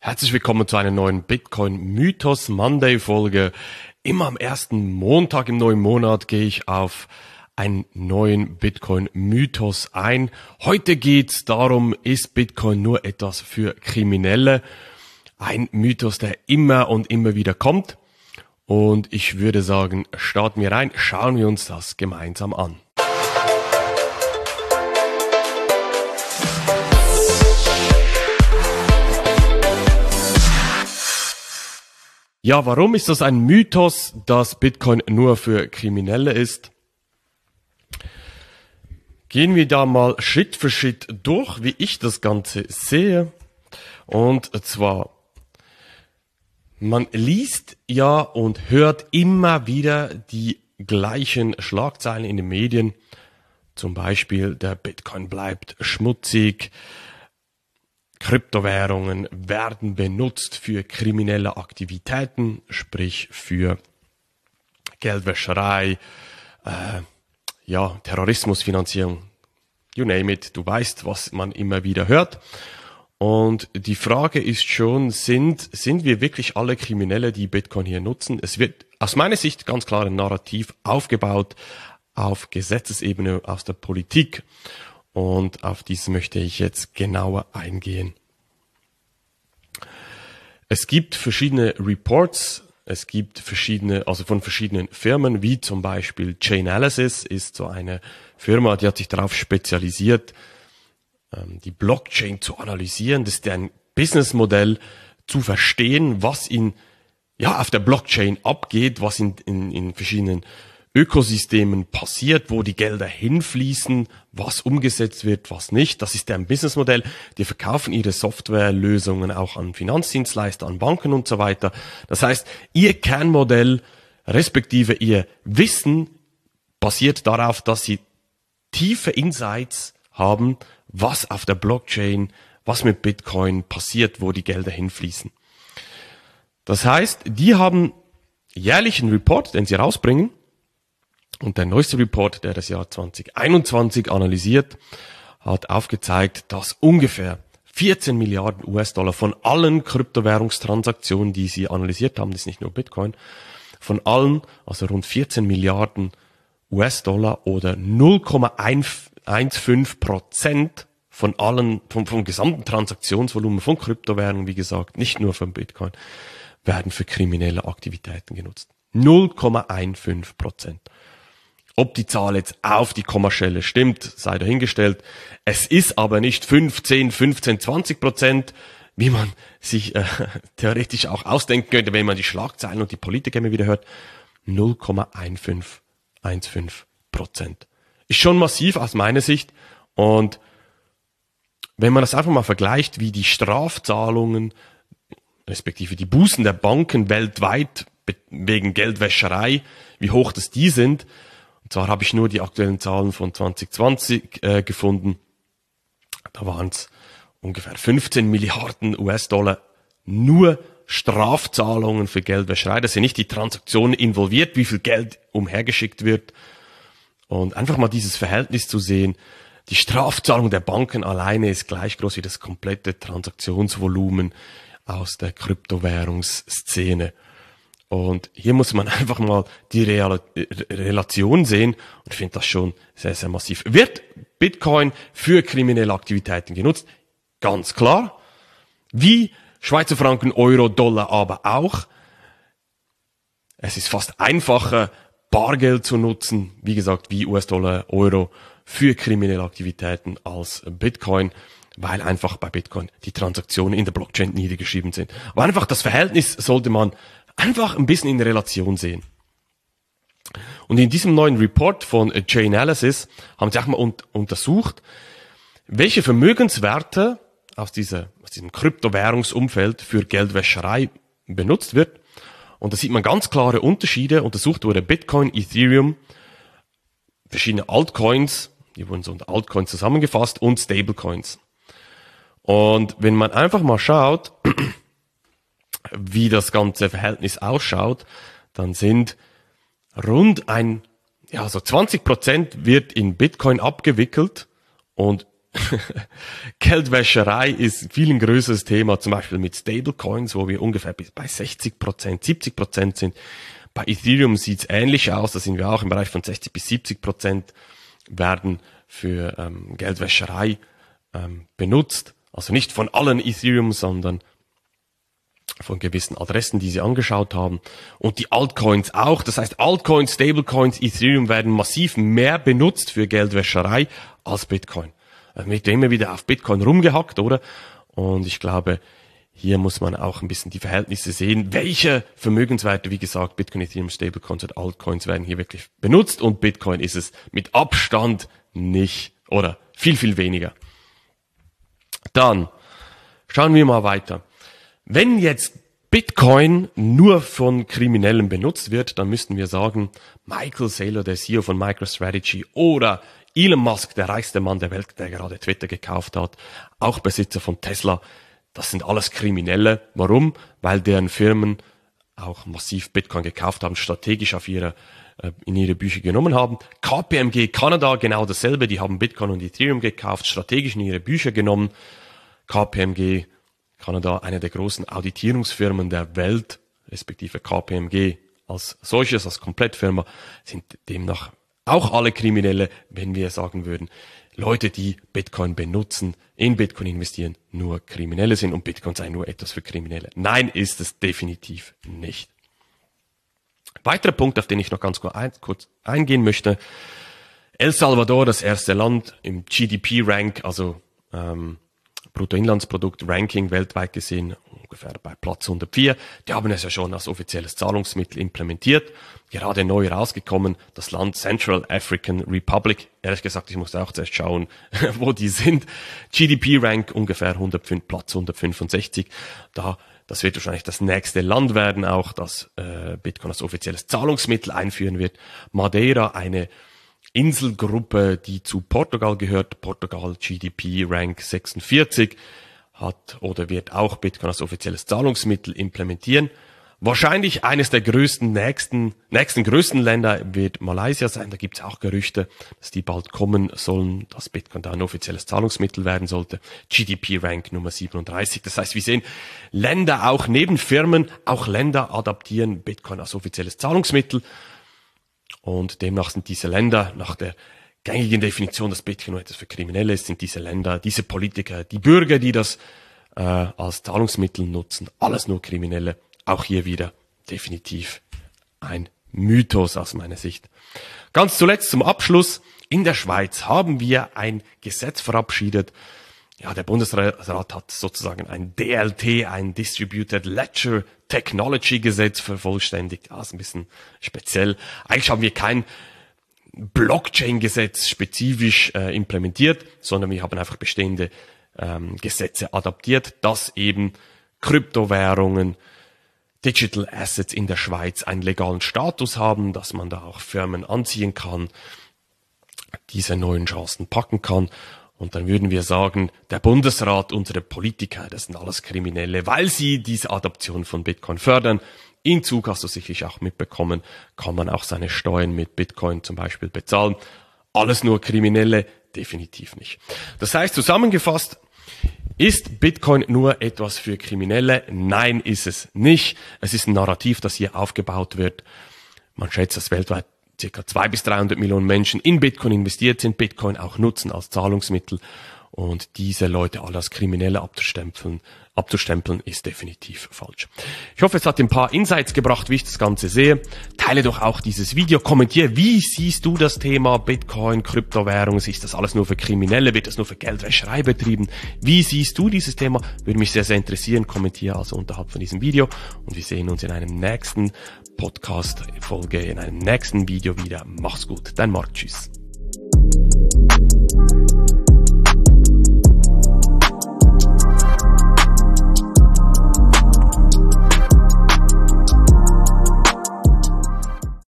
Herzlich willkommen zu einer neuen Bitcoin Mythos Monday Folge. Immer am ersten Montag im neuen Monat gehe ich auf einen neuen Bitcoin Mythos ein. Heute geht's darum, ist Bitcoin nur etwas für Kriminelle? Ein Mythos, der immer und immer wieder kommt. Und ich würde sagen, starten wir rein, schauen wir uns das gemeinsam an. Ja, warum ist das ein Mythos, dass Bitcoin nur für Kriminelle ist? Gehen wir da mal Schritt für Schritt durch, wie ich das Ganze sehe. Und zwar, man liest ja und hört immer wieder die gleichen Schlagzeilen in den Medien. Zum Beispiel, der Bitcoin bleibt schmutzig. Kryptowährungen werden benutzt für kriminelle Aktivitäten, sprich für Geldwäscherei, Terrorismusfinanzierung, you name it, du weißt, was man immer wieder hört. Und die Frage ist schon, sind wir wirklich alle Kriminelle, die Bitcoin hier nutzen? Es wird aus meiner Sicht ganz klar ein Narrativ aufgebaut auf Gesetzesebene aus der Politik. Und auf dies möchte ich jetzt genauer eingehen. Es gibt verschiedene Reports, von verschiedenen Firmen, wie zum Beispiel Chainalysis ist so eine Firma, die hat sich darauf spezialisiert, die Blockchain zu analysieren, das ist deren Businessmodell zu verstehen, was auf der Blockchain abgeht, was in verschiedenen Ökosystemen passiert, wo die Gelder hinfließen, was umgesetzt wird, was nicht. Das ist deren Businessmodell. Die verkaufen ihre Softwarelösungen auch an Finanzdienstleister, an Banken und so weiter. Das heißt, ihr Kernmodell, respektive ihr Wissen, basiert darauf, dass sie tiefe Insights haben, was auf der Blockchain, was mit Bitcoin passiert, wo die Gelder hinfließen. Das heißt, die haben jährlich einen Report, den sie rausbringen. Und der neueste Report, der das Jahr 2021 analysiert, hat aufgezeigt, dass ungefähr 14 Milliarden US-Dollar von allen Kryptowährungstransaktionen, die sie analysiert haben, das ist nicht nur Bitcoin, von allen, also rund 14 Milliarden US-Dollar oder 0,15% vom gesamten Transaktionsvolumen von Kryptowährungen, wie gesagt, nicht nur von Bitcoin, werden für kriminelle Aktivitäten genutzt. 0,15%. Ob die Zahl jetzt auf die Kommastelle stimmt, sei dahingestellt. Es ist aber nicht 15, 20%, wie man sich theoretisch auch ausdenken könnte, wenn man die Schlagzeilen und die Politik immer wieder hört. 0,15%. Ist schon massiv aus meiner Sicht. Und wenn man das einfach mal vergleicht, wie die Strafzahlungen, respektive die Bußen der Banken weltweit wegen Geldwäscherei, wie hoch das die sind. Und zwar habe ich nur die aktuellen Zahlen von 2020 gefunden. Da waren es ungefähr 15 Milliarden US-Dollar nur Strafzahlungen für Geldwäscherei. Das sind nicht die Transaktionen involviert, wie viel Geld umhergeschickt wird. Und einfach mal dieses Verhältnis zu sehen, die Strafzahlung der Banken alleine ist gleich groß wie das komplette Transaktionsvolumen aus der Kryptowährungsszene. Und hier muss man einfach mal die Relation sehen und ich finde das schon sehr, sehr massiv. Wird Bitcoin für kriminelle Aktivitäten genutzt? Ganz klar. Wie Schweizer Franken, Euro, Dollar aber auch. Es ist fast einfacher, Bargeld zu nutzen, wie gesagt, wie US-Dollar, Euro für kriminelle Aktivitäten als Bitcoin, weil einfach bei Bitcoin die Transaktionen in der Blockchain niedergeschrieben sind. Aber einfach das Verhältnis sollte man einfach ein bisschen in Relation sehen. Und in diesem neuen Report von Chainalysis haben sie auch mal untersucht, welche Vermögenswerte aus diesem Kryptowährungsumfeld für Geldwäscherei benutzt wird. Und da sieht man ganz klare Unterschiede. Untersucht wurde Bitcoin, Ethereum, verschiedene Altcoins, die wurden so unter Altcoins zusammengefasst, und Stablecoins. Und wenn man einfach mal schaut, wie das ganze Verhältnis ausschaut, dann sind rund 20% wird in Bitcoin abgewickelt und Geldwäscherei ist ein viel größeres Thema, zum Beispiel mit Stablecoins, wo wir ungefähr bei 60%, 70% sind. Bei Ethereum sieht es ähnlich aus, da sind wir auch im Bereich von 60-70% werden für Geldwäscherei benutzt. Also nicht von allen Ethereum, sondern von gewissen Adressen, die sie angeschaut haben. Und die Altcoins auch. Das heißt, Altcoins, Stablecoins, Ethereum werden massiv mehr benutzt für Geldwäscherei als Bitcoin. Wird immer wieder auf Bitcoin rumgehackt, oder? Und ich glaube, hier muss man auch ein bisschen die Verhältnisse sehen. Welche Vermögenswerte, wie gesagt, Bitcoin, Ethereum, Stablecoins und Altcoins werden hier wirklich benutzt und Bitcoin ist es mit Abstand nicht oder viel, viel weniger. Dann schauen wir mal weiter. Wenn jetzt Bitcoin nur von Kriminellen benutzt wird, dann müssten wir sagen, Michael Saylor, der CEO von MicroStrategy, oder Elon Musk, der reichste Mann der Welt, der gerade Twitter gekauft hat, auch Besitzer von Tesla, das sind alles Kriminelle. Warum? Weil deren Firmen auch massiv Bitcoin gekauft haben, strategisch in ihre Bücher genommen haben. KPMG Kanada, genau dasselbe, die haben Bitcoin und Ethereum gekauft, strategisch in ihre Bücher genommen. KPMG Kanada, eine der großen Auditierungsfirmen der Welt, respektive KPMG als solches, als Komplettfirma, sind demnach auch alle Kriminelle, wenn wir sagen würden, Leute, die Bitcoin benutzen, in Bitcoin investieren, nur Kriminelle sind und Bitcoin sei nur etwas für Kriminelle. Nein, ist es definitiv nicht. Weiterer Punkt, auf den ich noch ganz kurz eingehen möchte. El Salvador, das erste Land im GDP-Rank, also Bruttoinlandsprodukt-Ranking weltweit gesehen, ungefähr bei Platz 104. Die haben es ja schon als offizielles Zahlungsmittel implementiert. Gerade neu rausgekommen, das Land Central African Republic. Ehrlich gesagt, ich musste auch zuerst schauen, wo die sind. GDP-Rank ungefähr Platz 165. Das wird wahrscheinlich das nächste Land werden, auch das Bitcoin als offizielles Zahlungsmittel einführen wird. Madeira, eine Inselgruppe, die zu Portugal gehört. Portugal GDP Rank 46 hat oder wird auch Bitcoin als offizielles Zahlungsmittel implementieren. Wahrscheinlich eines der nächsten größten Länder wird Malaysia sein. Da gibt es auch Gerüchte, dass die bald kommen sollen, dass Bitcoin da ein offizielles Zahlungsmittel werden sollte. GDP Rank Nummer 37. Das heißt, wir sehen Länder auch neben Firmen, auch Länder adaptieren Bitcoin als offizielles Zahlungsmittel. Und demnach sind diese Länder, nach der gängigen Definition, dass Bitcoin nur etwas für Kriminelle ist, sind diese Länder, diese Politiker, die Bürger, die das als Zahlungsmittel nutzen, alles nur Kriminelle. Auch hier wieder definitiv ein Mythos aus meiner Sicht. Ganz zuletzt zum Abschluss. In der Schweiz haben wir ein Gesetz verabschiedet. Ja, der Bundesrat hat sozusagen ein DLT, ein Distributed Ledger Technology Gesetz vervollständigt. Ja, ist ein bisschen speziell. Eigentlich haben wir kein Blockchain-Gesetz spezifisch implementiert, sondern wir haben einfach bestehende Gesetze adaptiert, dass eben Kryptowährungen, Digital Assets in der Schweiz einen legalen Status haben, dass man da auch Firmen anziehen kann, diese neuen Chancen packen kann. Und dann würden wir sagen, der Bundesrat, unsere Politiker, das sind alles Kriminelle, weil sie diese Adoption von Bitcoin fördern. In Zug, hast du sicherlich auch mitbekommen, kann man auch seine Steuern mit Bitcoin zum Beispiel bezahlen. Alles nur Kriminelle? Definitiv nicht. Das heißt, zusammengefasst, ist Bitcoin nur etwas für Kriminelle? Nein, ist es nicht. Es ist ein Narrativ, das hier aufgebaut wird. Man schätzt, dass weltweit ca. 200 bis 300 Millionen Menschen in Bitcoin investiert sind, Bitcoin auch nutzen als Zahlungsmittel. Und diese Leute alle als Kriminelle abzustempeln, ist definitiv falsch. Ich hoffe, es hat ein paar Insights gebracht, wie ich das Ganze sehe. Teile doch auch dieses Video, kommentiere, wie siehst du das Thema Bitcoin, Kryptowährungen? Ist das alles nur für Kriminelle? Wird das nur für Geldwäscherei betrieben? Wie siehst du dieses Thema? Würde mich sehr, sehr interessieren. Kommentiere also unterhalb von diesem Video und wir sehen uns in einem nächsten Podcast-Folge, in einem nächsten Video wieder. Mach's gut, dein Marc, tschüss.